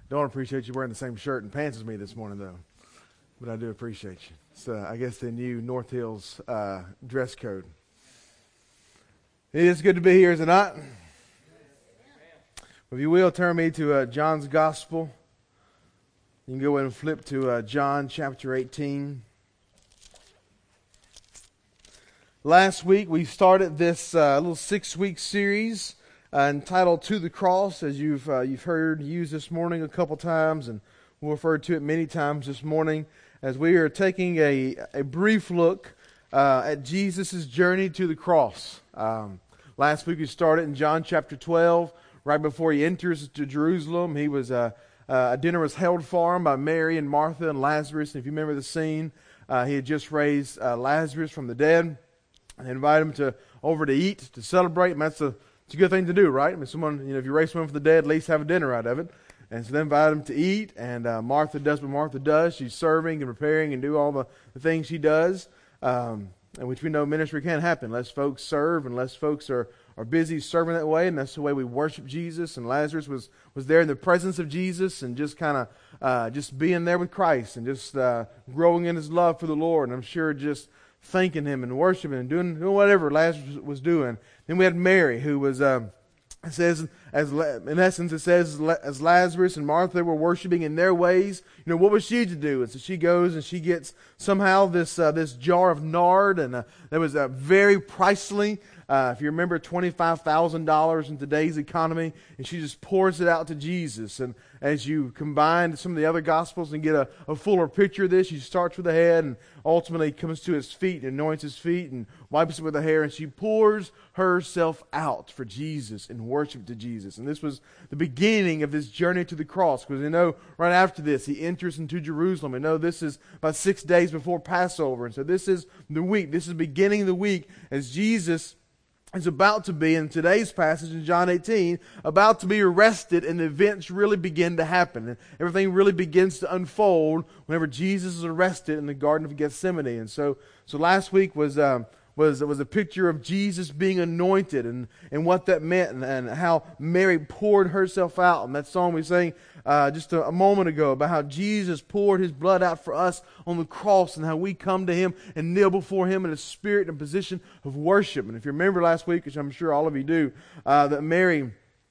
Don't appreciate you wearing the same shirt and pants as me this morning, though. But I do appreciate you. It's, I guess, the new North Hills dress code. It is good to be here, is it not? If you will, turn me to John's Gospel. You can go ahead and flip to John chapter 18. Last week, we started this little 6-week series entitled To the Cross, as you've heard used this morning a couple times, and we'll refer to it many times this morning, as we are taking a brief look at Jesus' journey to the cross. Last week we started in John chapter 12, right before he enters to Jerusalem. He was a dinner was held for him by Mary and Martha and Lazarus. And if you remember the scene, he had just raised Lazarus from the dead, and invited him over to eat, to celebrate. And it's a good thing to do, right? I mean, someone, if you raise someone from the dead, at least have a dinner out of it. And so they invite him to eat, and Martha does what Martha does. She's serving and preparing and do all the things she does, and which we know ministry can't happen unless folks serve, unless folks are busy serving that way, and that's the way we worship Jesus. And Lazarus was there in the presence of Jesus, and just kind of just being there with Christ, and just growing in his love for the Lord. And I'm sure just thanking him and worshiping and doing whatever Lazarus was doing. Then we had Mary, who was, it says, in essence, it says, as Lazarus and Martha were worshiping in their ways, what was she to do? And so she goes and she gets somehow this jar of nard, and that was very pricely. If you remember, $25,000 in today's economy, and she just pours it out to Jesus. And as you combine some of the other Gospels and get a fuller picture of this, she starts with the head and ultimately comes to his feet, anoints his feet, and wipes it with her hair, and she pours herself out for Jesus in worship to Jesus. And this was the beginning of this journey to the cross, because we know right after this, he enters into Jerusalem. We know this is about 6 days before Passover, and so this is the week. This is beginning of the week as Jesus is about to be, in today's passage in John 18, about to be arrested, and the events really begin to happen. And everything really begins to unfold whenever Jesus is arrested in the Garden of Gethsemane. And so last week was a picture of Jesus being anointed, and what that meant, and how Mary poured herself out. And that song we sang just a moment ago about how Jesus poured his blood out for us on the cross, and how we come to him and kneel before him in a spirit and position of worship. And if you remember last week, which I'm sure all of you do, that Mary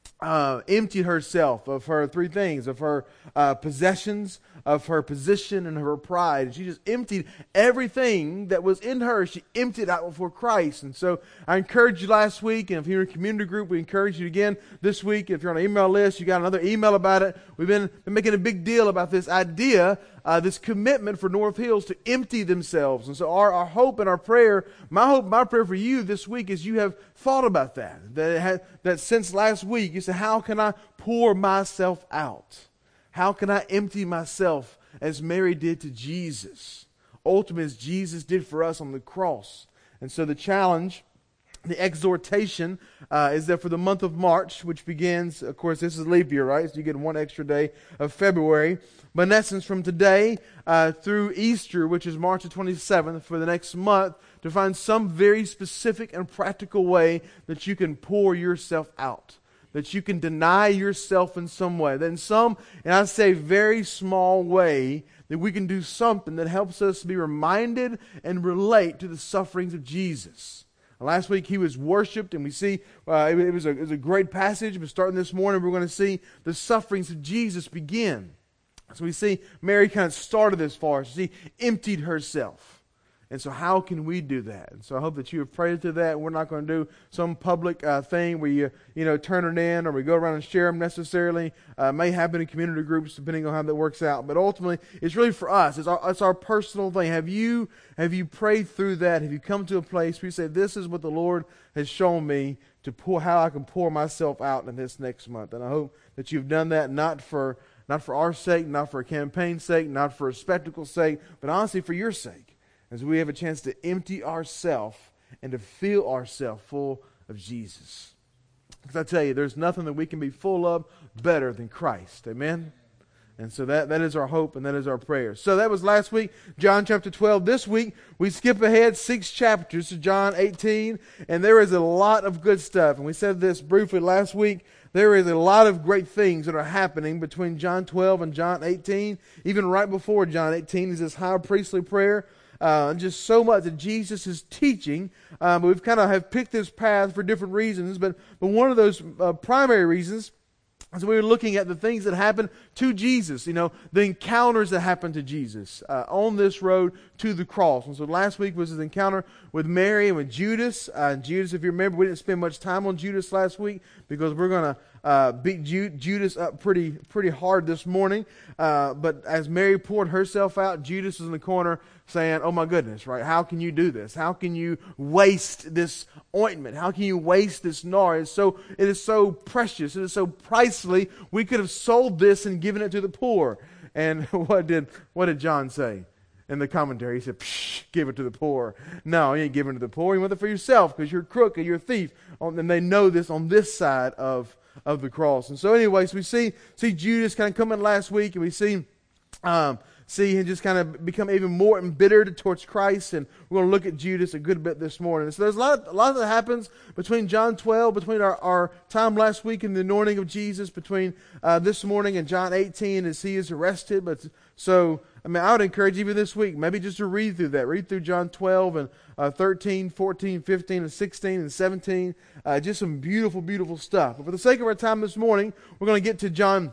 emptied herself of her three things, of her possessions, of her position, and of her pride. And she just emptied everything that was in her. She emptied out before Christ. And so I encouraged you last week, and if you're in a community group, we encourage you again this week. If you're on an email list, you got another email about it. We've been making a big deal about this idea, this commitment for North Hills to empty themselves. And so our hope and our prayer, my prayer for you this week is you have thought about that. That since last week, you said, how can I pour myself out? How can I empty myself as Mary did to Jesus? Ultimately, as Jesus did for us on the cross. And so the challenge, the exhortation, is that for the month of March, which begins, of course, this is leap year, right? So you get one extra day of February. But in essence, from today through Easter, which is March the 27th, for the next month, to find some very specific and practical way that you can pour yourself out. That you can deny yourself in some way. That in some, and I say very small way, that we can do something that helps us be reminded and relate to the sufferings of Jesus. Last week he was worshipped, and we see it was a great passage. But starting this morning, we're going to see the sufferings of Jesus begin. So we see Mary kind of started this for us. She emptied herself. And so how can we do that? And so I hope that you have prayed to that. We're not going to do some public thing where you turn it in, or we go around and share them necessarily. May happen in community groups depending on how that works out. But ultimately, it's really for us. It's our personal thing. Have you prayed through that? Have you come to a place where you say, this is what the Lord has shown me to pour, how I can pour myself out in this next month? And I hope that you've done that not for our sake, not for a campaign's sake, not for a spectacle's sake, but honestly for your sake. As we have a chance to empty ourselves and to fill ourselves full of Jesus. Because I tell you, there's nothing that we can be full of better than Christ. Amen? And so that is our hope and that is our prayer. So that was last week, John chapter 12. This week, we skip ahead 6 chapters to John 18. And there is a lot of good stuff. And we said this briefly last week, there is a lot of great things that are happening between John 12 and John 18. Even right before John 18 is this high priestly prayer. Just so much that Jesus is teaching. But we've kind of have picked this path for different reasons. But one of those primary reasons is we were looking at the things that happened to Jesus. The encounters that happened to Jesus on this road to the cross. And so last week was his encounter with Mary and with Judas. Judas, if you remember, we didn't spend much time on Judas last week because we're going to beat Judas up pretty hard this morning. But as Mary poured herself out, Judas was in the corner saying, oh my goodness, right? How can you do this? How can you waste this ointment? How can you waste this nard? It is so precious. It is so pricely. We could have sold this and given it to the poor. And what did John say in the commentary? He said, give it to the poor. No, you ain't giving it to the poor. You want it for yourself because you're a crook and you're a thief. And they know this on this side of the cross. And so anyways, we see Judas kind of coming last week, and we see him just kind of become even more embittered towards Christ. And we're going to look at Judas a good bit this morning. So there's a lot that happens between John 12, between our time last week and the anointing of Jesus, between this morning and John 18 as he is arrested. I would encourage even this week, maybe just to read through that. Read through John 12 and 13, 14, 15, and 16, and 17. Just some beautiful, beautiful stuff. But for the sake of our time this morning, we're going to get to John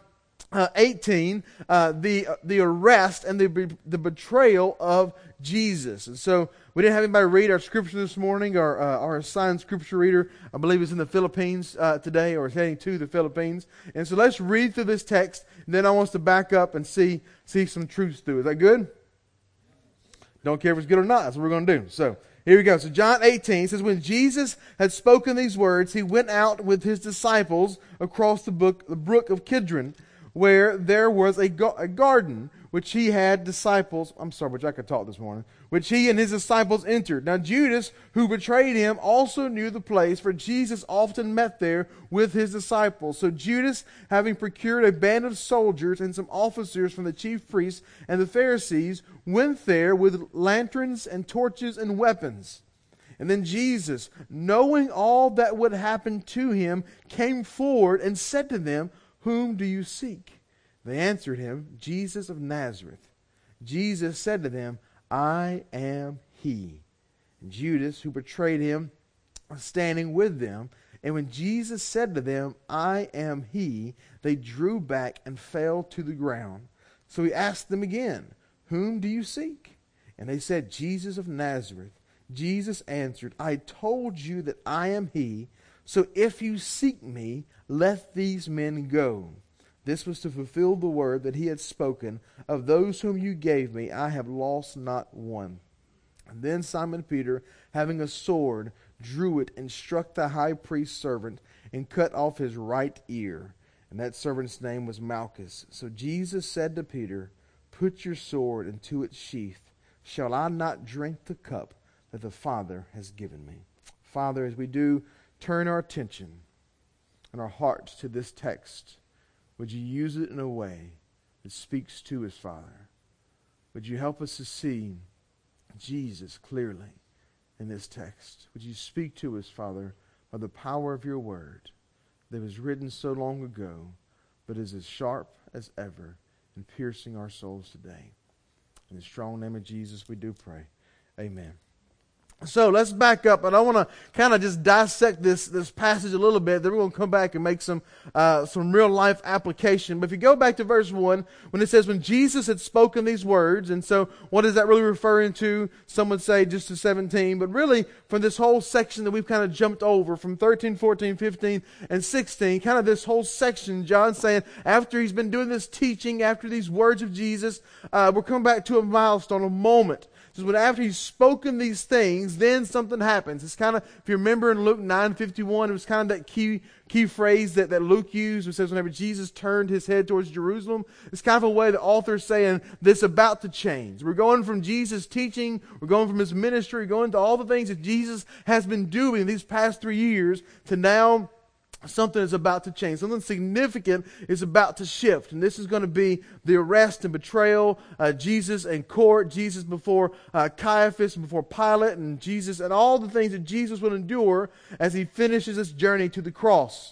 18, the arrest and the betrayal of Jesus. And so we didn't have anybody read our scripture this morning. Our assigned scripture reader, I believe, is in the Philippines today, or is heading to the Philippines. And so let's read through this text, and then I want us to back up and see some truths through. Is that good? Don't care if it's good or not. That's what we're going to do. So here we go. So John 18 says, when Jesus had spoken these words, he went out with his disciples across the brook of Kidron, where there was a garden which he had disciples, which I could talk this morning, which he and his disciples entered. Now Judas, who betrayed him, also knew the place, for Jesus often met there with his disciples. So Judas, having procured a band of soldiers and some officers from the chief priests and the Pharisees, went there with lanterns and torches and weapons. And then Jesus, knowing all that would happen to him, came forward and said to them, whom do you seek? They answered him, Jesus of Nazareth. Jesus said to them, I am he. And Judas, who betrayed him, was standing with them. And when Jesus said to them, I am he, they drew back and fell to the ground. So he asked them again, whom do you seek? And they said, Jesus of Nazareth. Jesus answered, I told you that I am he. So if you seek me, let these men go. This was to fulfill the word that he had spoken. Of those whom you gave me, I have lost not one. And then Simon Peter, having a sword, drew it and struck the high priest's servant and cut off his right ear. And that servant's name was Malchus. So Jesus said to Peter, put your sword into its sheath. Shall I not drink the cup that the Father has given me? Father, as we do turn our attention and our hearts to this text, would you use it in a way that speaks to us, Father? Would you help us to see Jesus clearly in this text? Would you speak to us, Father, by the power of your word that was written so long ago, but is as sharp as ever and piercing our souls today? In the strong name of Jesus we do pray. Amen. So let's back up, and I want to kind of just dissect this passage a little bit. Then we're going to come back and make some real life application. But if you go back to verse 1, when it says, when Jesus had spoken these words, and so what is that really referring to? Some would say just to 17, but really from this whole section that we've kind of jumped over, from 13, 14, 15, and 16, kind of this whole section, John's saying, after he's been doing this teaching, after these words of Jesus, we're coming back to a milestone, a moment. So when after he's spoken these things, then something happens. It's kind of, if you remember in Luke 9:51, it was kind of that key phrase that Luke used. It says whenever Jesus turned his head towards Jerusalem, it's kind of a way the author's saying this about to change. We're going from Jesus' teaching, we're going from his ministry, going to all the things that Jesus has been doing these past 3 years to now something is about to change. Something significant is about to shift. And this is going to be the arrest and betrayal, Jesus in court, Jesus before Caiaphas, before Pilate, and Jesus, and all the things that Jesus will endure as he finishes his journey to the cross.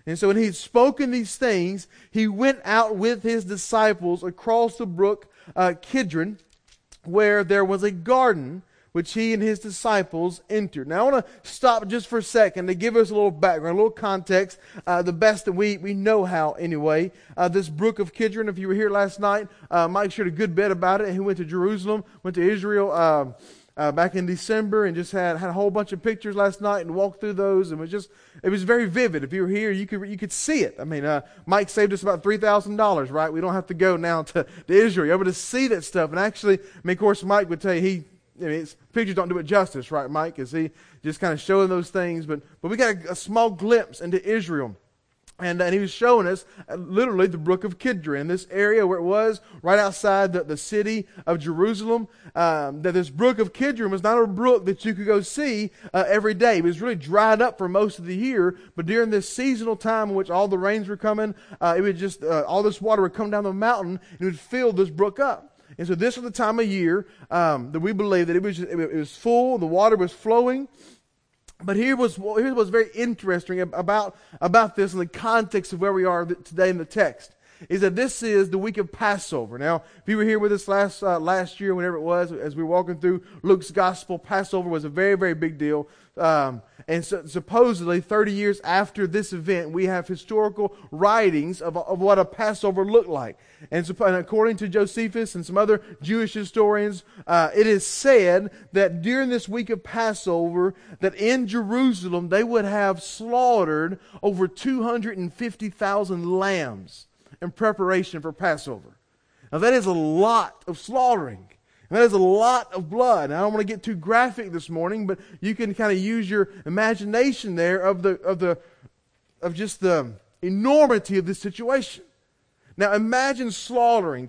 And so when he had spoken these things, he went out with his disciples across the brook Kidron, where there was a garden, which he and his disciples entered. Now I want to stop just for a second to give us a little background, a little context, the best that we know how anyway. This brook of Kidron, if you were here last night, Mike shared a good bit about it. He went to Jerusalem, went to Israel back in December, and just had a whole bunch of pictures last night and walked through those, and it was very vivid. If you were here, you could see it. I mean, Mike saved us about $3,000, right? We don't have to go now to Israel. You're able to see that stuff. And actually, of course, Mike would tell you pictures don't do it justice, right, Mike? Is he just kind of showing those things? But we got a small glimpse into Israel. And he was showing us literally the brook of Kidron, this area where it was right outside the city of Jerusalem. That this brook of Kidron was not a brook that you could go see every day. It was really dried up for most of the year. But during this seasonal time in which all the rains were coming, it would just all this water would come down the mountain and it would fill this brook up. And so this was the time of year that we believe that it was full, the water was flowing. But here's what's very interesting about this in the context of where we are today in the text, is that this is the week of Passover. Now, if you were here with us last year, whenever it was, as we were walking through Luke's gospel, Passover was a very, very big deal. And so supposedly 30 years after this event, we have historical writings of what a Passover looked like. And according to Josephus and some other Jewish historians, it is said that during this week of Passover, that in Jerusalem, they would have slaughtered over 250,000 lambs in preparation for Passover. Now that is a lot of slaughtering. And that is a lot of blood. And I don't want to get too graphic this morning, but you can kind of use your imagination there of just the enormity of this situation. Now imagine slaughtering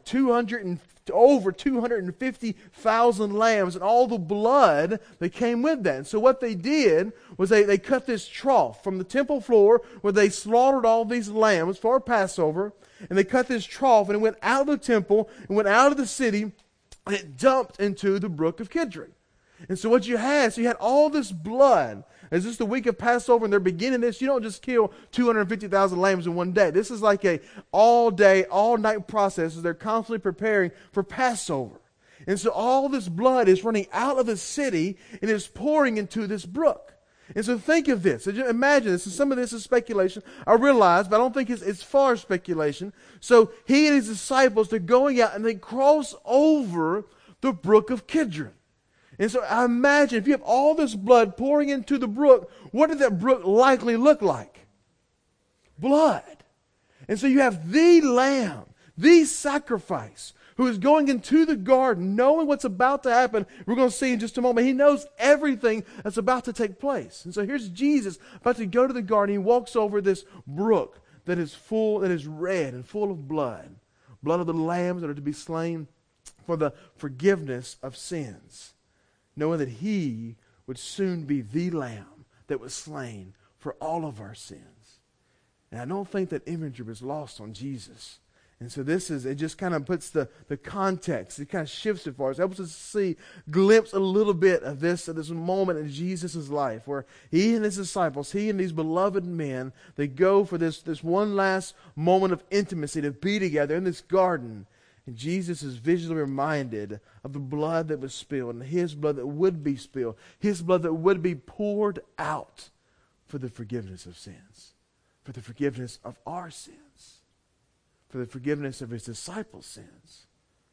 over 250,000 lambs and all the blood that came with that. And so what they did was they cut this trough from the temple floor where they slaughtered all these lambs for Passover, and they cut this trough, and it went out of the temple and went out of the city, and it dumped into the brook of Kidron. And so what you had all this blood. As this is the week of Passover and they're beginning this, you don't just kill 250,000 lambs in one day. This is like a all-day, all-night process as they're constantly preparing for Passover. And so all this blood is running out of the city and is pouring into this brook. And so think of this. Imagine this. And some of this is speculation, I realize, but I don't think it's far speculation. So he and his disciples, they're going out and they cross over the brook of Kidron. And so I imagine if you have all this blood pouring into the brook, what did that brook likely look like? Blood. And so you have the lamb, the sacrifice, who is going into the garden, knowing what's about to happen. We're going to see in just a moment. He knows everything that's about to take place. And so here's Jesus about to go to the garden. He walks over this brook that is full, that is red and full of blood. Blood of the lambs that are to be slain for the forgiveness of sins. Knowing that he would soon be the lamb that was slain for all of our sins. And I don't think that imagery was lost on Jesus. And so it just kind of puts the context, it kind of shifts it for us, helps us see, glimpse a little bit of this moment in Jesus' life where he and his disciples, he and these beloved men, they go for this one last moment of intimacy to be together in this garden. And Jesus is visually reminded of the blood that was spilled and his blood that would be spilled, his blood that would be poured out for the forgiveness of sins, for the forgiveness of our sins, for the forgiveness of his disciples' sins.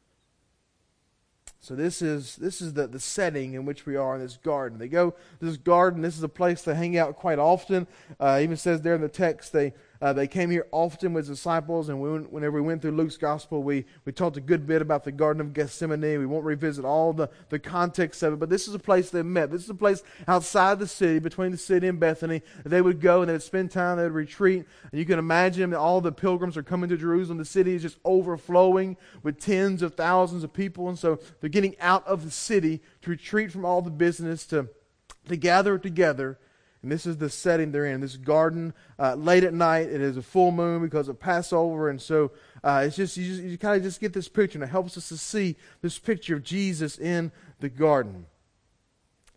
So this is the setting in which we are in this garden. They go to this garden. This is a place they hang out quite often. Even says there in the text they came here often with disciples, and whenever we went through Luke's gospel, we talked a good bit about the Garden of Gethsemane. We won't revisit all the context of it, but this is a place they met. This is a place outside the city, between the city and Bethany, that they would go and they would spend time, they would retreat. And you can imagine that all the pilgrims are coming to Jerusalem. The city is just overflowing with tens of thousands of people, and so they're getting out of the city to retreat from all the business, to gather together. And this is the setting they're in, this garden, late at night. It is a full moon because of Passover. And so it's just you kind of just get this picture, and it helps us to see this picture of Jesus in the garden.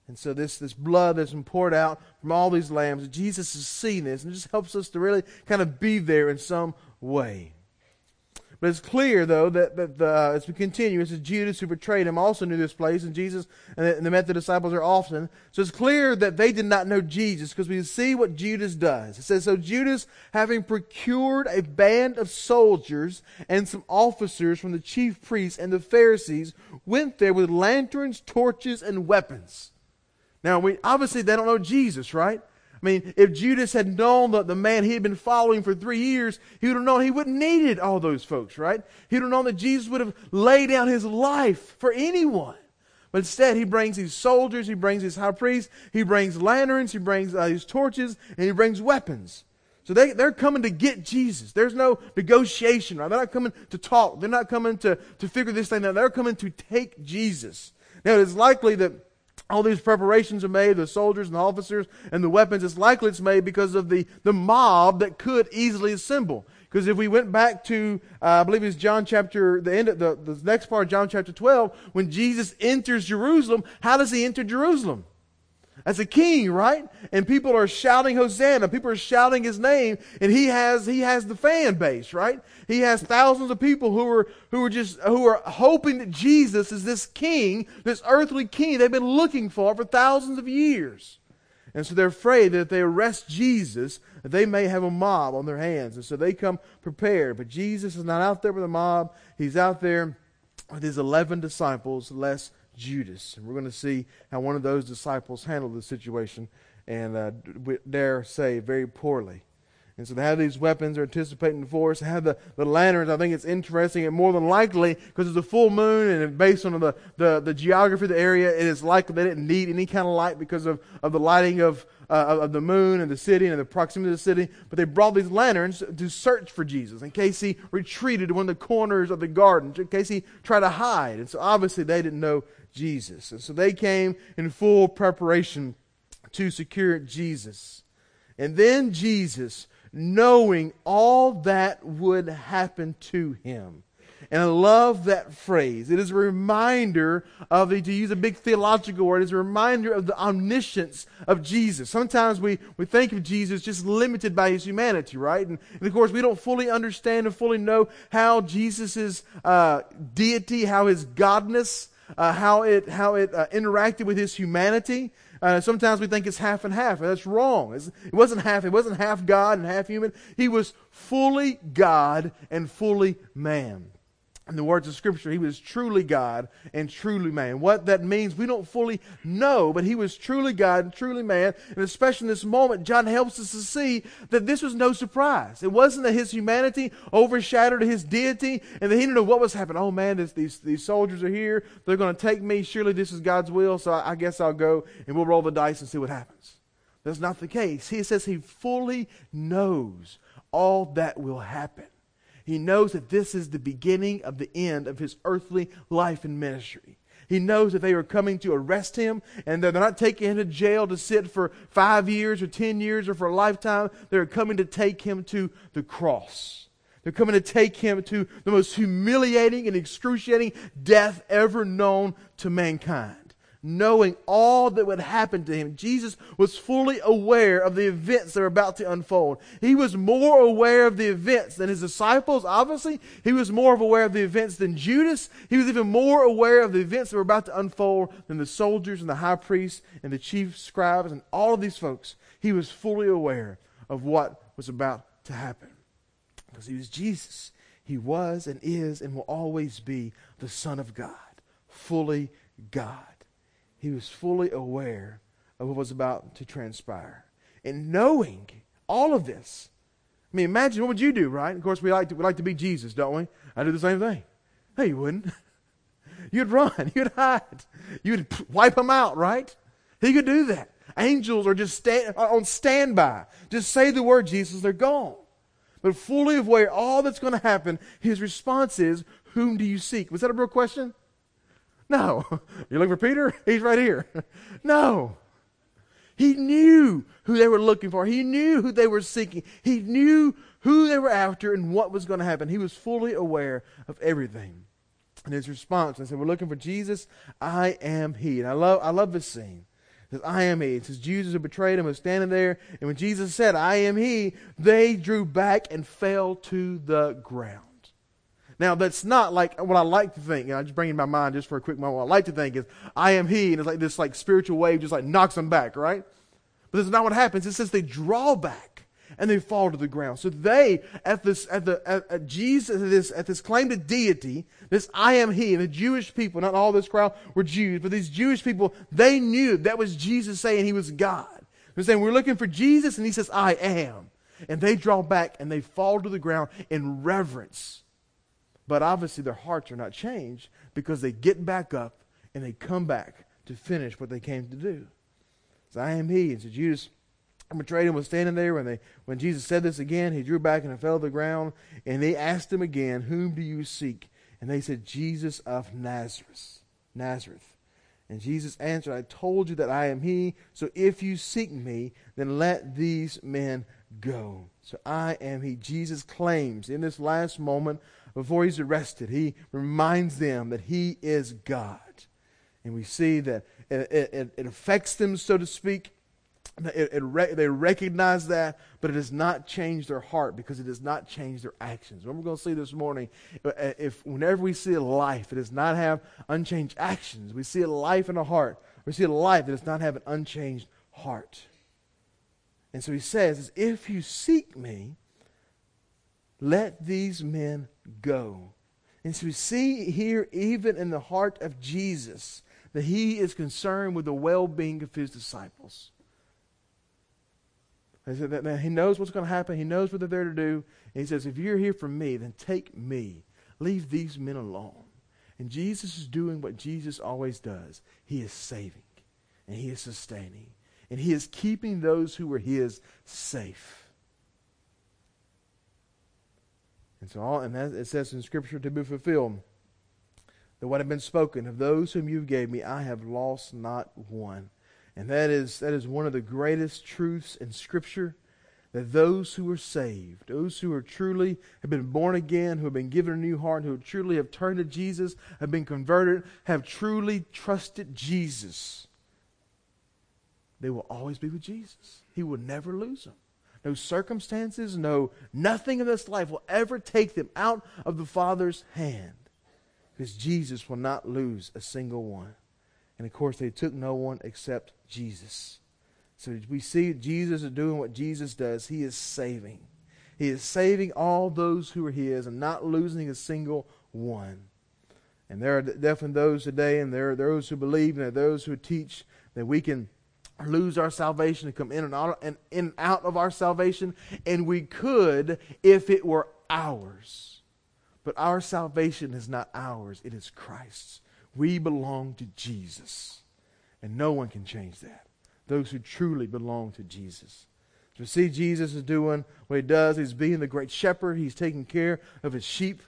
And so this blood that's been poured out from all these lambs, Jesus is seeing this, and it just helps us to really kind of be there in some way. But it's clear, though, that as we continue, it's Judas who betrayed him also knew this place, and Jesus and they met the disciples there often. So it's clear that they did not know Jesus, because we see what Judas does. It says, so Judas, having procured a band of soldiers and some officers from the chief priests and the Pharisees, went there with lanterns, torches, and weapons. Now, obviously they don't know Jesus, right? I mean, if Judas had known the man he had been following for 3 years, he would have known he wouldn't needed all those folks, right? He would have known that Jesus would have laid down his life for anyone. But instead, he brings these soldiers, he brings his high priest, he brings lanterns, he brings his torches, and he brings weapons. So they're coming to get Jesus. There's no negotiation, right? They're not coming to talk. They're not coming to figure this thing out. They're coming to take Jesus. Now, it is likely that all these preparations are made, the soldiers and the officers and the weapons. It's likely it's made because of the mob that could easily assemble. Because if we went back to, I believe it's John chapter, the end of the next part of John chapter 12, when Jesus enters Jerusalem, how does he enter Jerusalem? As a king, right? And people are shouting Hosanna. People are shouting his name, and he has the fan base, right? He has thousands of people who are hoping that Jesus is this king, this earthly king they've been looking for thousands of years. And so they're afraid that if they arrest Jesus, that they may have a mob on their hands. And so they come prepared. But Jesus is not out there with a mob. He's out there with his 11 disciples, less Judas. And we're going to see how one of those disciples handled the situation, and dare say very poorly. And so they have these weapons, they're anticipating the force. They have the lanterns. I think it's interesting, and more than likely, because it's a full moon, and based on the geography of the area, it is likely they didn't need any kind of light because of the lighting of the moon and the city and the proximity of the city. But they brought these lanterns to search for Jesus in case he retreated to one of the corners of the garden, in case he tried to hide. And so obviously they didn't know Jesus. And so they came in full preparation to secure Jesus. And then Jesus, knowing all that would happen to him. And I love that phrase. It is a reminder of to use a big theological word, it's a reminder of the omniscience of Jesus. Sometimes we think of Jesus just limited by his humanity, right? And of course, we don't fully understand and fully know how Jesus' deity, how his godness, how it interacted with his humanity. Sometimes we think it's half and half, and that's wrong. It wasn't half God and half human. He was fully God and fully man. In the words of Scripture, he was truly God and truly man. What that means, we don't fully know, but he was truly God and truly man. And especially in this moment, John helps us to see that this was no surprise. It wasn't that his humanity overshadowed his deity and that he didn't know what was happening. Oh man, these soldiers are here. They're going to take me. Surely this is God's will, so I guess I'll go and we'll roll the dice and see what happens. That's not the case. He says he fully knows all that will happen. He knows that this is the beginning of the end of his earthly life and ministry. He knows that they are coming to arrest him, and they're not taking him to jail to sit for 5 years or 10 years or for a lifetime. They're coming to take him to the cross. They're coming to take him to the most humiliating and excruciating death ever known to mankind. Knowing all that would happen to him, Jesus was fully aware of the events that were about to unfold. He was more aware of the events than his disciples, obviously. He was more aware of the events than Judas. He was even more aware of the events that were about to unfold than the soldiers and the high priests and the chief scribes and all of these folks. He was fully aware of what was about to happen. Because he was Jesus. He was and is and will always be the Son of God. Fully God. He was fully aware of what was about to transpire. And knowing all of this, I mean, imagine, what would you do, right? Of course, we like to be Jesus, don't we? I do the same thing. No, you wouldn't. You'd run. You'd hide. You'd wipe them out, right? He could do that. Angels are just on standby. Just say the word Jesus, they're gone. But fully aware of all that's going to happen, his response is, whom do you seek? Was that a real question? No. You looking for Peter? He's right here. No. He knew who they were looking for. He knew who they were seeking. He knew who they were after and what was going to happen. He was fully aware of everything. And his response, I said, we're looking for Jesus. I am he. And I love this scene. It says, I am he. It says Judas who betrayed him was standing there. And when Jesus said, I am he, they drew back and fell to the ground. Now, that's not like what I like to think. I just bring it in my mind just for a quick moment. What I like to think is, I am he. And it's like this like spiritual wave just like knocks them back, right? But that's not what happens. It says they draw back and they fall to the ground. So they, at this claim to deity, this I am he, and the Jewish people, not all this crowd were Jews, but these Jewish people, they knew that was Jesus saying he was God. They're saying, we're looking for Jesus, and he says, I am. And they draw back and they fall to the ground in reverence. But obviously their hearts are not changed because they get back up and they come back to finish what they came to do. So I am he. And so Judas betrayed him was standing there. When Jesus said this again, he drew back and fell to the ground. And they asked him again, whom do you seek? And they said, Jesus of Nazareth. And Jesus answered, I told you that I am he. So if you seek me, then let these men go. So I am he. Jesus claims in this last moment before he's arrested, he reminds them that he is God. And we see that it affects them, so to speak. They recognize that, but it does not change their heart because it does not change their actions. What we're going to see this morning, whenever we see a life that does not have unchanged actions, we see a life and a heart. We see a life that does not have an unchanged heart. And so he says, if you seek me, let these men go. And so we see here, even in the heart of Jesus, that he is concerned with the well-being of his disciples. That he knows what's going to happen. He knows what they're there to do. And he says, if you're here for me, then take me. Leave these men alone. And Jesus is doing what Jesus always does. He is saving. And he is sustaining. And he is keeping those who are his safe. And so, it says in Scripture to be fulfilled, that what had been spoken, of those whom you gave me, I have lost not one. And that is one of the greatest truths in Scripture, that those who are saved, those who are truly have been born again, who have been given a new heart, who truly have turned to Jesus, have been converted, have truly trusted Jesus, they will always be with Jesus. He will never lose them. No circumstances, nothing in this life will ever take them out of the Father's hand. Because Jesus will not lose a single one. And of course, they took no one except Jesus. So we see Jesus is doing what Jesus does. He is saving. He is saving all those who are his and not losing a single one. And there are definitely those today, and there are those who believe, and there are those who teach that we can lose our salvation and come in and out of our salvation. And we could if it were ours. But our salvation is not ours. It is Christ's. We belong to Jesus. And no one can change that. Those who truly belong to Jesus. So we see Jesus is doing what he does. He's being the great shepherd. He's taking care of his sheep.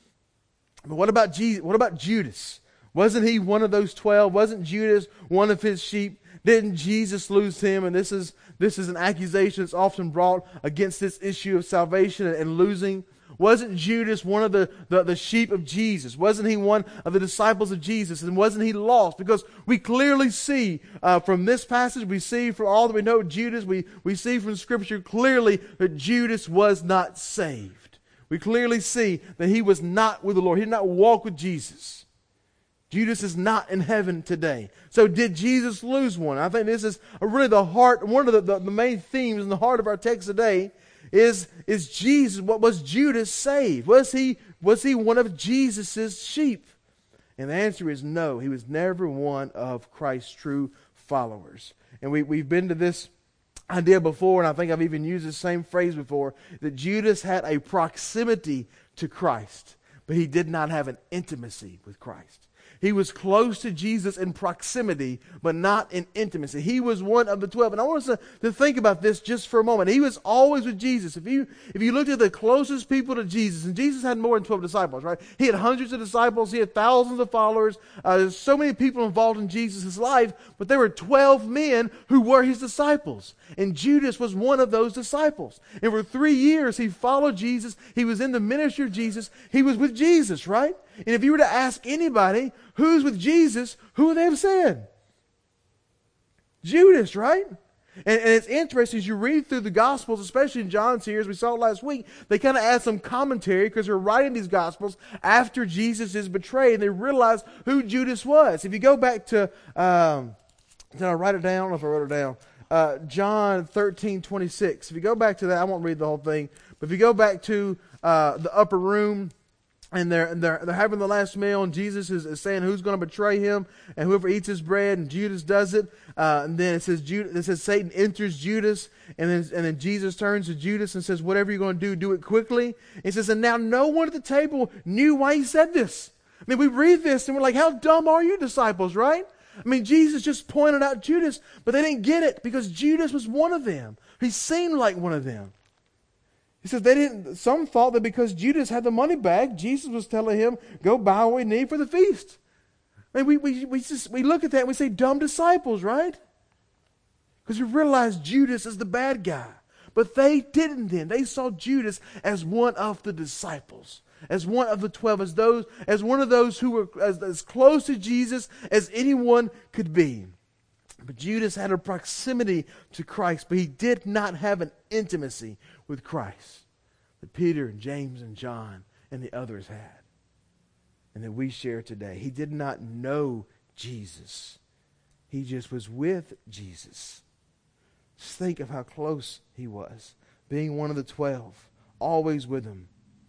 But what about Jesus? What about Judas? Wasn't he one of those 12? Wasn't Judas one of his sheep? Didn't Jesus lose him? And this is an accusation that's often brought against this issue of salvation and losing. Wasn't Judas one of the sheep of Jesus? Wasn't he one of the disciples of Jesus? And wasn't he lost? Because we clearly see from this passage, we see from all that we know of Judas, we see from Scripture clearly that Judas was not saved. We clearly see that he was not with the Lord. He did not walk with Jesus. Judas is not in heaven today. So did Jesus lose one? I think this is really the heart, one of the main themes in the heart of our text today is Jesus. What was Judas saved? Was he one of Jesus' sheep? And the answer is no. He was never one of Christ's true followers. And we've been to this idea before, and I think I've even used the same phrase before, that Judas had a proximity to Christ, but he did not have an intimacy with Christ. He was close to Jesus in proximity, but not in intimacy. He was one of the 12. And I want us to think about this just for a moment. He was always with Jesus. If you looked at the closest people to Jesus, and Jesus had more than 12 disciples, right? He had hundreds of disciples. He had thousands of followers. There's so many people involved in Jesus' life, but there were 12 men who were his disciples. And Judas was one of those disciples. And for 3 years, he followed Jesus. He was in the ministry of Jesus. He was with Jesus, right? And if you were to ask anybody who's with Jesus, who would they have said? Judas, right? And it's interesting as you read through the Gospels, especially in John's here, as we saw last week, they kind of add some commentary because they're writing these Gospels after Jesus is betrayed, and they realize who Judas was. If you go back to, did I write it down? I don't know if I wrote it down. John 13:26. If you go back to that, I won't read the whole thing, but if you go back to the upper room, and they're having the last meal, and Jesus is saying who's going to betray him, and whoever eats his bread, and Judas does it. And then it says Satan enters Judas, and then Jesus turns to Judas and says, "Whatever you're going to do it quickly." And he says, and now no one at the table knew why he said this. I mean, we read this and we're like, how dumb are you, disciples, right? I mean, Jesus just pointed out Judas, but they didn't get it because Judas was one of them. He seemed like one of them. He says some thought that because Judas had the money bag, Jesus was telling him, go buy what we need for the feast. I mean, we look at that and we say, dumb disciples, right? Because we realize Judas is the bad guy. But they didn't then. They saw Judas as one of the disciples, as one of the 12, as one of those who were as close to Jesus as anyone could be. But Judas had a proximity to Christ, but he did not have an intimacy with Christ that Peter and James and John and the others had, and that we share today. He did not know Jesus. He just was with Jesus. Just think of how close he was, being one of the 12, always with him,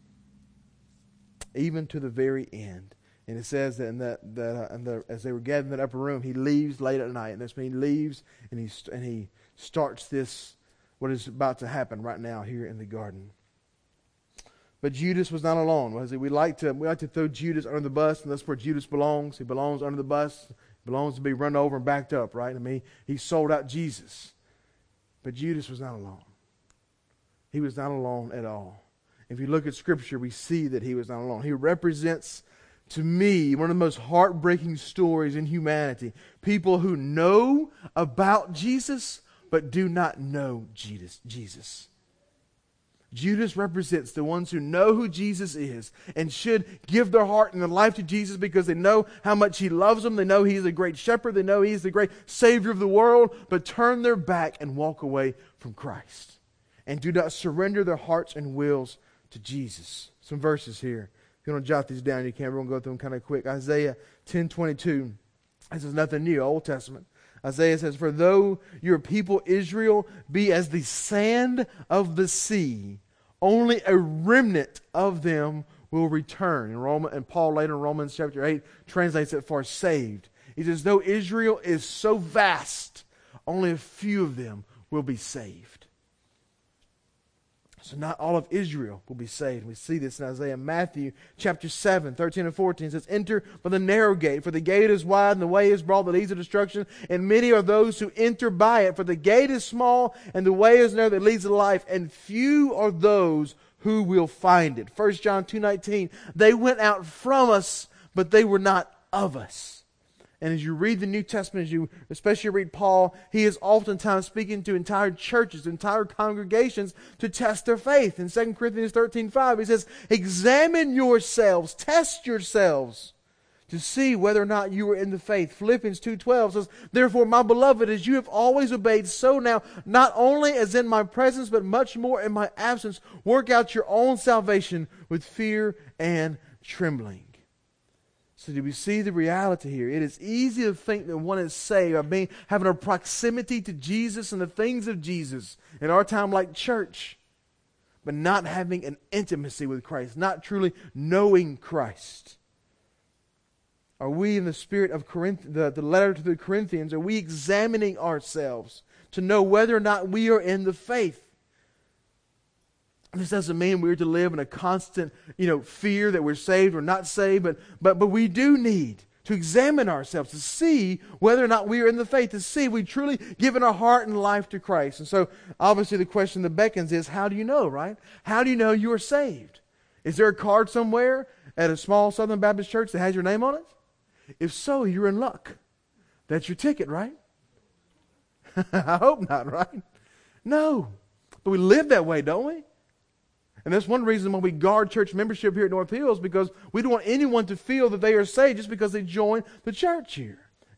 even to the very end. And it says that as they were gathered in that upper room, he leaves late at night. And that's when he leaves and he starts this, what is about to happen right now here in the garden. But Judas was not alone. We like to throw Judas under the bus, and that's where Judas belongs. He belongs under the bus. He belongs to be run over and backed up, right? I mean, he sold out Jesus. But Judas was not alone. He was not alone at all. If you look at Scripture, we see that he was not alone. He represents, to me, one of the most heartbreaking stories in humanity. People who know about Jesus, but do not know Jesus. Judas represents the ones who know who Jesus is and should give their heart and their life to Jesus because they know how much he loves them. They know he's a great shepherd. They know he's the great Savior of the world, but turn their back and walk away from Christ and do not surrender their hearts and wills to Jesus. Some verses here. If you want to jot these down, you can. We're going to go through them kind of quick. Isaiah 10:22. This is nothing new, Old Testament. Isaiah says, for though your people Israel be as the sand of the sea, only a remnant of them will return. And Paul later in Romans chapter 8 translates it for saved. He says, though Israel is so vast, only a few of them will be saved. So not all of Israel will be saved. We see this in Isaiah. Matthew chapter 7, 13 and 14 it says, enter by the narrow gate, for the gate is wide and the way is broad that leads to destruction, and many are those who enter by it. For the gate is small and the way is narrow that leads to life, and few are those who will find it. 1 John 2:19, they went out from us, but they were not of us. And as you read the New Testament, as you especially read Paul, he is oftentimes speaking to entire churches, entire congregations to test their faith. In 2 Corinthians 13:5, he says, examine yourselves, test yourselves to see whether or not you are in the faith. Philippians 2:12 says, therefore, my beloved, as you have always obeyed, so now, not only as in my presence, but much more in my absence, work out your own salvation with fear and trembling. So do we see the reality here? It is easy to think that one is saved by having a proximity to Jesus and the things of Jesus in our time like church, but not having an intimacy with Christ, not truly knowing Christ. Are we in the spirit of the letter to the Corinthians, are we examining ourselves to know whether or not we are in the faith? This doesn't mean we're to live in a constant, fear that we're saved or not saved, but we do need to examine ourselves to see whether or not we are in the faith, to see if we truly given our heart and life to Christ. And so, obviously, the question that beckons is, how do you know, right? How do you know you are saved? Is there a card somewhere at a small Southern Baptist church that has your name on it? If so, you're in luck. That's your ticket, right? I hope not, right? No. But we live that way, don't we? And that's one reason why we guard church membership here at North Hills, because we don't want anyone to feel that they are saved just because they join the church here.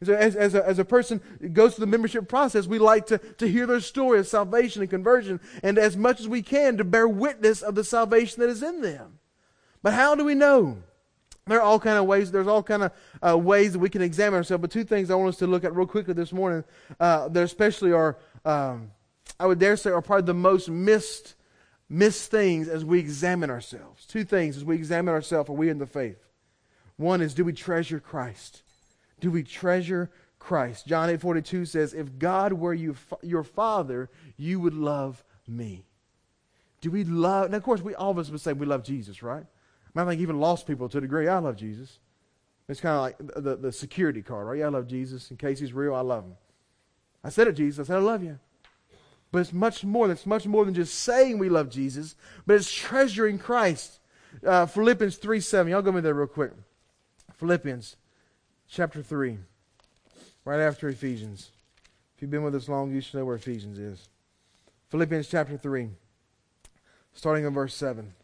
And so as a person goes through the membership process, we like to hear their story of salvation and conversion, and as much as we can to bear witness of the salvation that is in them. But how do we know? There are all kind of ways. There's all kind of ways that we can examine ourselves. But two things I want us to look at real quickly this morning, that especially are, I would dare say, are probably the most missed things as we examine ourselves. Two things as we examine ourselves, are we in the faith? One is, do we treasure Christ? Do we treasure Christ? John 8:42 says, if God were your Father, you would love me. Do we love? Now, of course, all of us would say we love Jesus, right? I think even lost people to a degree, I love Jesus. It's kind of like the security card, right? Yeah, I love Jesus. In case he's real, I love him. I said it, Jesus. I said, I love you. But it's much more. It's much more than just saying we love Jesus, but it's treasuring Christ. Philippians 3:7. Y'all go with me there real quick. Philippians chapter 3, right after Ephesians. If you've been with us long, you should know where Ephesians is. Philippians chapter 3, starting in verse 7.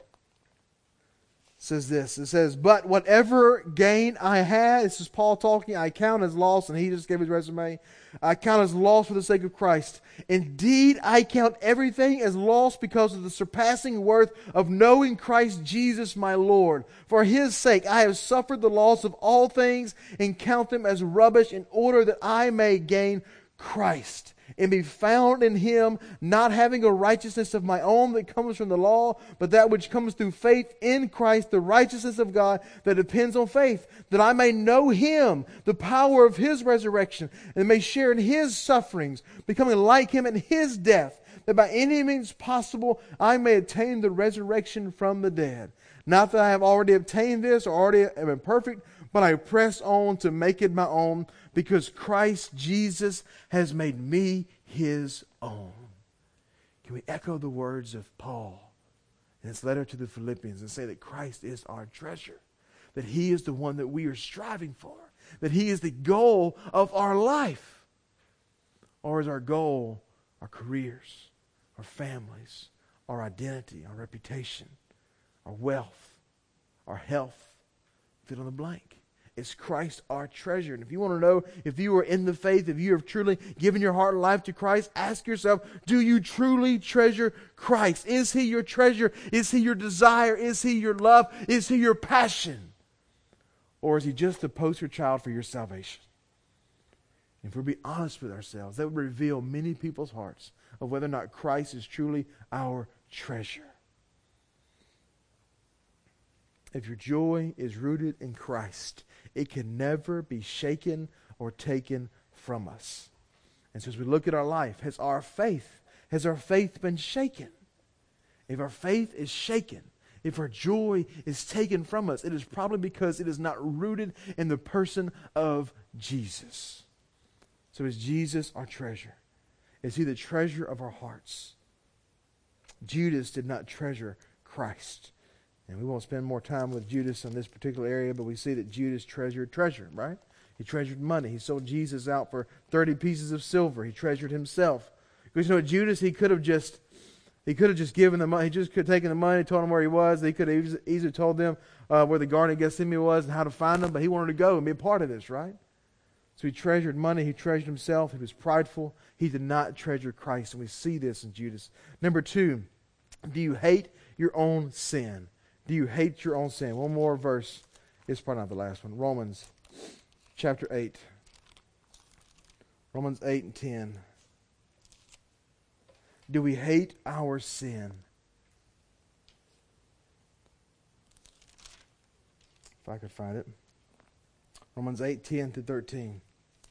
Says this. It says, but whatever gain I had, this is Paul talking, I count as loss, and he just gave his resume. I count as loss for the sake of Christ. Indeed, I count everything as loss because of the surpassing worth of knowing Christ Jesus my Lord. For his sake I have suffered the loss of all things and count them as rubbish in order that I may gain Christ and be found in him, not having a righteousness of my own that comes from the law, but that which comes through faith in Christ, the righteousness of God that depends on faith, that I may know him, the power of his resurrection, and may share in his sufferings, becoming like him in his death, that by any means possible I may attain the resurrection from the dead. Not that I have already obtained this or already am perfect, but I press on to make it my own, because Christ Jesus has made me his own. Can we echo the words of Paul in his letter to the Philippians and say that Christ is our treasure, that he is the one that we are striving for, that he is the goal of our life? Or is our goal our careers, our families, our identity, our reputation, our wealth, our health? Fill in the blank. Is Christ our treasure? And if you want to know if you are in the faith, if you have truly given your heart and life to Christ, ask yourself, do you truly treasure Christ? Is he your treasure? Is he your desire? Is he your love? Is he your passion? Or is he just a poster child for your salvation? If we'll be honest with ourselves, that would reveal many people's hearts of whether or not Christ is truly our treasure. If your joy is rooted in Christ, it can never be shaken or taken from us. And so as we look at our life, has our faith been shaken? If our faith is shaken, if our joy is taken from us, it is probably because it is not rooted in the person of Jesus. So is Jesus our treasure? Is he the treasure of our hearts? Judas did not treasure Christ. And we won't spend more time with Judas in this particular area, but we see that Judas treasured treasure, right? He treasured money. He sold Jesus out for 30 pieces of silver. He treasured himself. Because you know what, Judas, he could have just given the money. He just could have taken the money, told them where he was. He could have easily told them where the Garden of Gethsemane was and how to find them, but he wanted to go and be a part of this, right? So he treasured money. He treasured himself. He was prideful. He did not treasure Christ, and we see this in Judas. Number 2, do you hate your own sin? Do you hate your own sin? One more verse. It's probably not the last one. Romans chapter 8. Romans 8 and 10. Do we hate our sin? If I could find it. Romans 8, 10 to 13.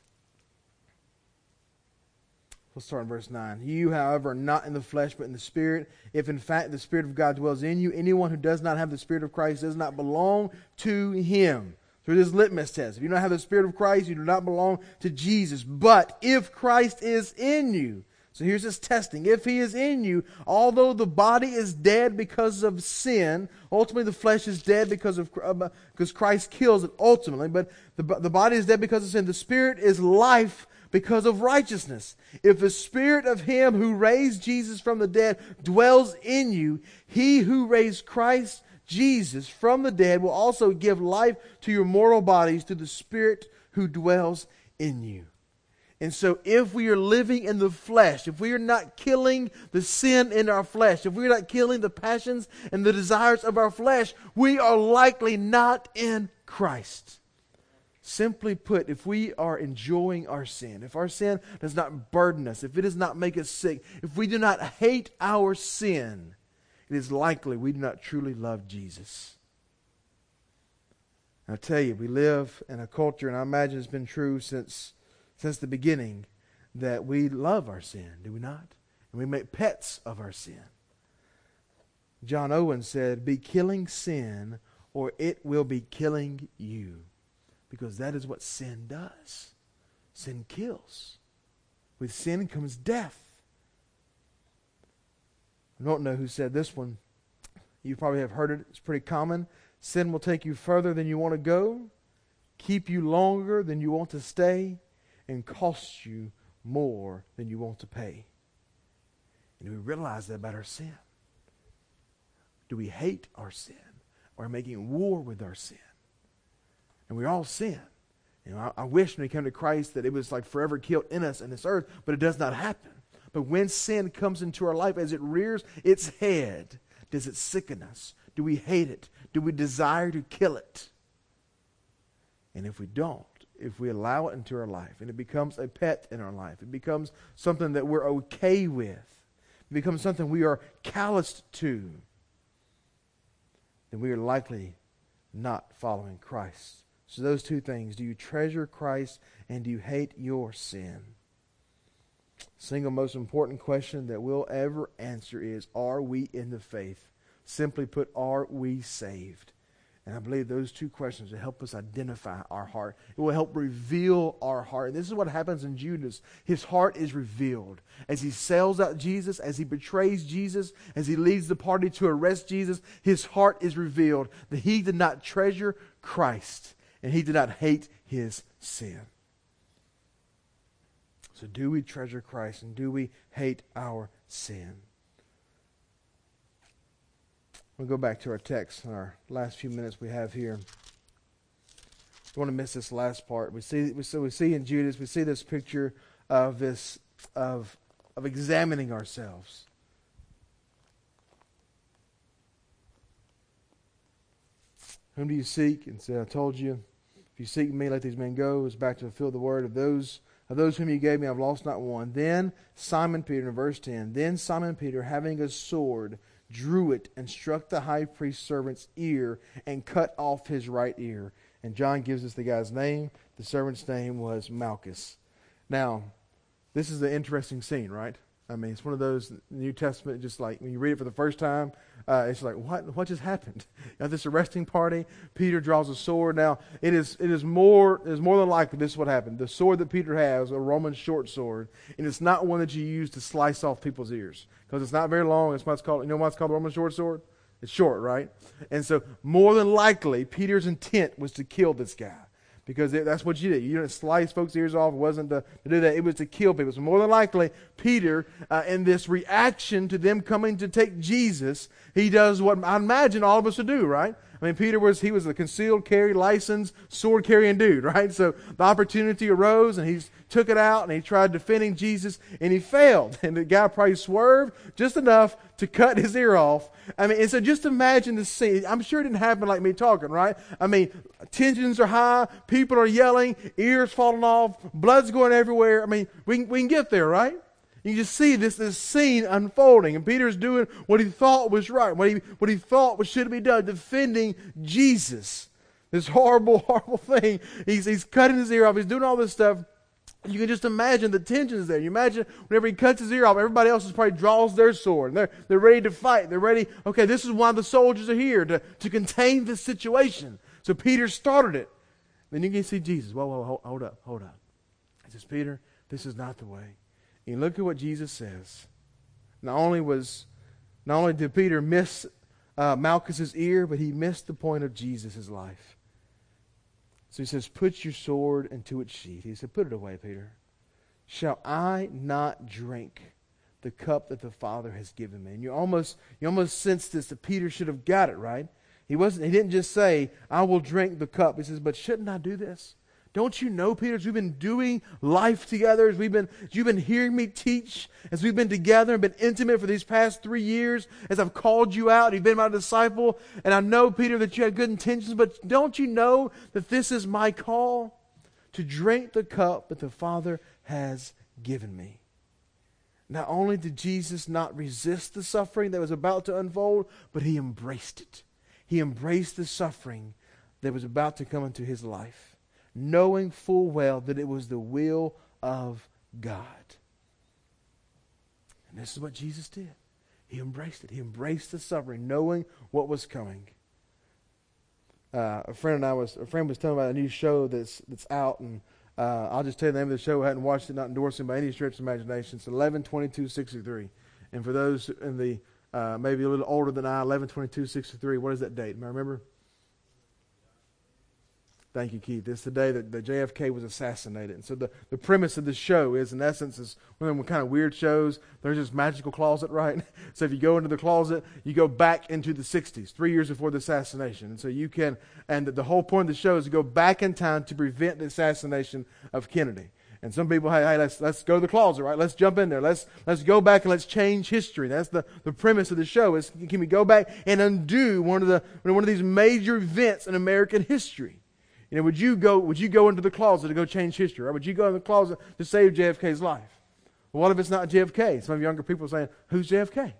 We'll start in verse 9. You, however, are not in the flesh, but in the Spirit. If in fact the Spirit of God dwells in you, anyone who does not have the Spirit of Christ does not belong to him. Through this litmus test. If you don't have the Spirit of Christ, you do not belong to Jesus. But if Christ is in you, so here's this testing. If he is in you, although the body is dead because of sin, ultimately the flesh is dead because Christ kills it ultimately, but the body is dead because of sin. The Spirit is life because of righteousness. If the Spirit of him who raised Jesus from the dead dwells in you, he who raised Christ Jesus from the dead will also give life to your mortal bodies through the Spirit who dwells in you. And so if we are living in the flesh, if we are not killing the sin in our flesh, if we are not killing the passions and the desires of our flesh, we are likely not in Christ. Simply put, if we are enjoying our sin, if our sin does not burden us, if it does not make us sick, if we do not hate our sin, it is likely we do not truly love Jesus. And I tell you, we live in a culture, and I imagine it's been true since the beginning, that we love our sin, do we not? And we make pets of our sin. John Owen said, "Be killing sin, or it will be killing you." Because that is what sin does. Sin kills. With sin comes death. I don't know who said this one. You probably have heard it. It's pretty common. Sin will take you further than you want to go, keep you longer than you want to stay, and cost you more than you want to pay. And do we realize that about our sin? Do we hate our sin? Or are we making war with our sin? And we all sin. You know, I wish when we come to Christ that it was like forever killed in us in this earth, but it does not happen. But when sin comes into our life, as it rears its head, does it sicken us? Do we hate it? Do we desire to kill it? And if we don't, if we allow it into our life, and it becomes a pet in our life, it becomes something that we're okay with, it becomes something we are calloused to, then we are likely not following Christ. So those two things, do you treasure Christ and do you hate your sin? Single most important question that we'll ever answer is, are we in the faith? Simply put, are we saved? And I believe those two questions will help us identify our heart. It will help reveal our heart. And this is what happens in Judas. His heart is revealed. As he sells out Jesus, as he betrays Jesus, as he leads the party to arrest Jesus, his heart is revealed that he did not treasure Christ and he did not hate his sin. So do we treasure Christ and do we hate our sin? We'll go back to our text in our last few minutes we have here. Don't want to miss this last part. We see in Judas, we see this picture of examining ourselves. Whom do you seek? And say, I told you, if you seek me, let these men go. It's back to fulfill the word of those whom you gave me, I've lost not one. Then Simon Peter, in verse 10, then Simon Peter, having a sword, drew it and struck the high priest's servant's ear and cut off his right ear. And John gives us the guy's name. The servant's name was Malchus. Now, this is an interesting scene, right? I mean, it's one of those New Testament, just like when you read it for the first time, it's like, what just happened? At this arresting party, Peter draws a sword. Now, it is more than likely this is what happened. The sword that Peter has, a Roman short sword, and it's not one that you use to slice off people's ears because it's not very long. It's what's called, you know why it's called a Roman short sword? It's short, right? And so, more than likely, Peter's intent was to kill this guy. Because that's what you did. You didn't slice folks' ears off. It wasn't to do that. It was to kill people. So more than likely, Peter, in this reaction to them coming to take Jesus, he does what I imagine all of us would do, right? I mean, Peter was a concealed carry, licensed, sword-carrying dude, right? So the opportunity arose, and he took it out, and he tried defending Jesus, and he failed. And the guy probably swerved just enough to cut his ear off. I mean, and so just imagine the scene. I'm sure it didn't happen like me talking, right? I mean, tensions are high, people are yelling, ears falling off, blood's going everywhere. I mean, we can get there, right? You just see this scene unfolding, and Peter's doing what he thought was right, what he thought should be done, defending Jesus. This horrible, horrible thing. He's cutting his ear off. He's doing all this stuff. You can just imagine the tensions there. You imagine whenever he cuts his ear off, everybody else probably draws their sword. And they're ready to fight. They're ready. Okay, this is why the soldiers are here, to contain this situation. So Peter started it. Then you can see Jesus. Whoa, hold up. He says, Peter, this is not the way. And look at what Jesus says. Not only did Peter miss Malchus's ear, but he missed the point of Jesus' life. So he says, put your sword into its sheath. He said, put it away, Peter. Shall I not drink the cup that the Father has given me? And you almost sense this, that Peter should have got it, right? He didn't just say, I will drink the cup. He says, but shouldn't I do this? Don't you know, Peter, as we've been doing life together, as you've been hearing me teach, as we've been together and been intimate for these past 3 years, as I've called you out, you've been my disciple, and I know, Peter, that you had good intentions, but don't you know that this is my call? To drink the cup that the Father has given me. Not only did Jesus not resist the suffering that was about to unfold, but he embraced it. He embraced the suffering that was about to come into his life, knowing full well that it was the will of God. And this is what Jesus did. He embraced it. He embraced the suffering, knowing what was coming. A friend was telling me about a new show that's out, and I'll just tell you the name of the show. I hadn't watched it, not endorsing by any stretch of imagination. It's 11/22/63. And for those in the maybe a little older than I, 11/22/63. What is that date? Am I remember? Thank you, Keith. It's the day that JFK was assassinated. And so the premise of the show is, in essence, is one of them kind of weird shows. There's this magical closet, right? So if you go into the closet, you go back into the 60s, 3 years before the assassination. And so you can, and the whole point of the show is to go back in time to prevent the assassination of Kennedy. And some people, hey, let's go to the closet, right? Let's jump in there. Let's go back and let's change history. That's the premise of the show is, can we go back and undo one of these major events in American history? You know, would you go into the closet to go change history? Or would you go in the closet to save JFK's life? Well, what if it's not JFK? Some younger people are saying, who's JFK?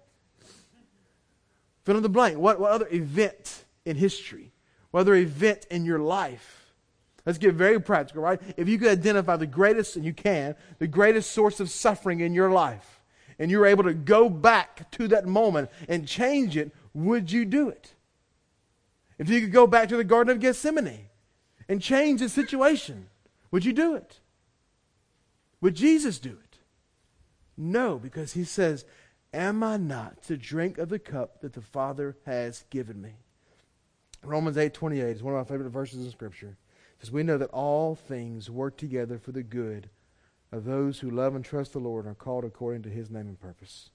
Fill in the blank. What other event in history? What other event in your life? Let's get very practical, right? If you could identify the greatest, and you can, the greatest source of suffering in your life, and you're able to go back to that moment and change it, would you do it? If you could go back to the Garden of Gethsemane and change the situation, would you do it? Would Jesus do it? No, because he says, am I not to drink of the cup that the Father has given me? Romans 8:28 is one of my favorite verses in Scripture. It says, we know that all things work together for the good of those who love and trust the Lord and are called according to his name and purpose.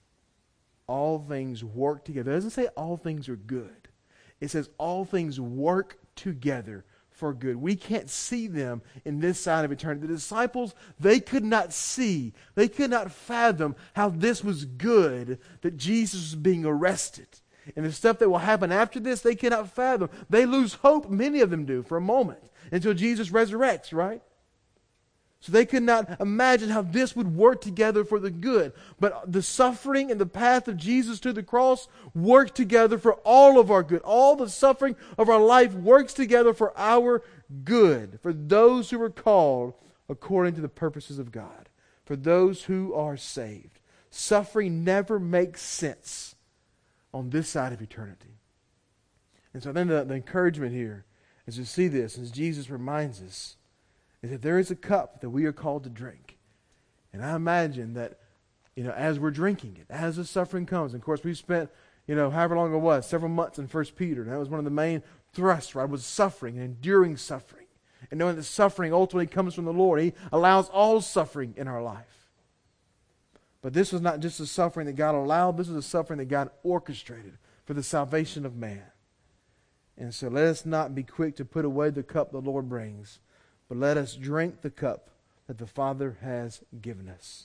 All things work together. It doesn't say all things are good. It says all things work together for good. We can't see them in this side of eternity. The disciples, they could not see, they could not fathom how this was good, that Jesus was being arrested. And the stuff that will happen after this, they cannot fathom. They lose hope, many of them do, for a moment, until Jesus resurrects, right? So they could not imagine how this would work together for the good. But the suffering and the path of Jesus to the cross work together for all of our good. All the suffering of our life works together for our good. For those who are called according to the purposes of God. For those who are saved. Suffering never makes sense on this side of eternity. And so then the encouragement here is to see this as Jesus reminds us is that there is a cup that we are called to drink. And I imagine that, as we're drinking it, as the suffering comes, and of course we've spent, however long it was, several months in 1 Peter, and that was one of the main thrusts, right, was suffering and enduring suffering. And knowing that suffering ultimately comes from the Lord. He allows all suffering in our life. But this was not just a suffering that God allowed, this was a suffering that God orchestrated for the salvation of man. And so let us not be quick to put away the cup the Lord brings, but let us drink the cup that the Father has given us.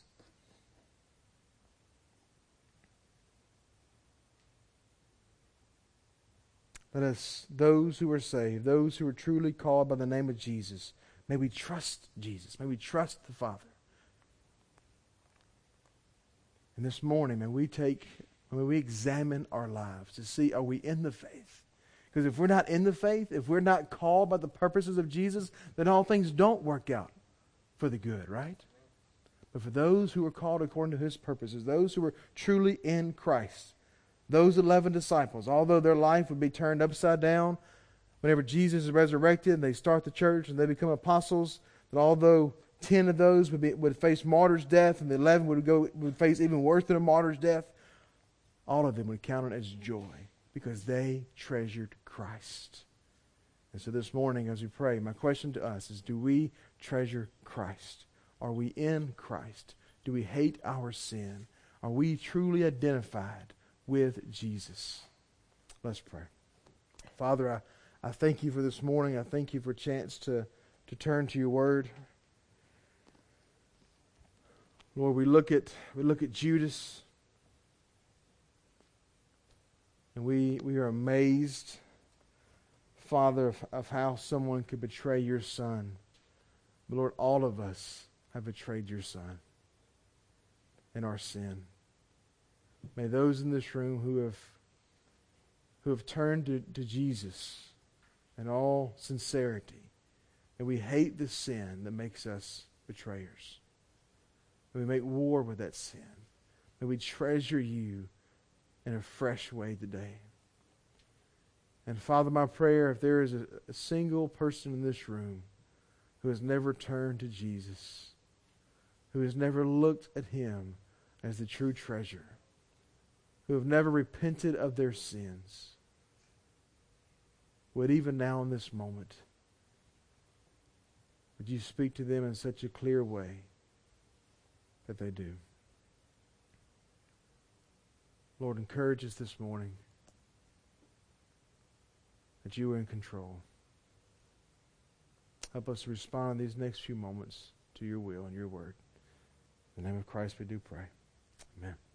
Let us, those who are saved, those who are truly called by the name of Jesus, may we trust Jesus. May we trust the Father. And this morning, may we examine our lives to see, are we in the faith? Because if we're not in the faith, if we're not called by the purposes of Jesus, then all things don't work out for the good, right? But for those who are called according to his purposes, those who are truly in Christ, those 11 disciples, although their life would be turned upside down, whenever Jesus is resurrected and they start the church and they become apostles, that although 10 of those would face martyr's death and the 11 would face even worse than a martyr's death, all of them would count it as joy because they treasured Christ. And so this morning as we pray, my question to us is, do we treasure Christ? Are we in Christ? Do we hate our sin? Are we truly identified with Jesus? Let's pray. Father, I thank you for this morning. I thank you for a chance to to turn to your word. Lord, we look at Judas, and we are amazed, Father, of how someone could betray your Son. But Lord, all of us have betrayed your Son in our sin. May those in this room who have turned to Jesus in all sincerity, and we hate the sin that makes us betrayers. May we make war with that sin. May we treasure you in a fresh way today. And Father, my prayer, if there is a single person in this room who has never turned to Jesus, who has never looked at him as the true treasure, who have never repented of their sins, would even now in this moment, would you speak to them in such a clear way that they do? Lord, encourage us this morning that you are in control. Help us to respond in these next few moments to your will and your word. In the name of Christ we do pray. Amen.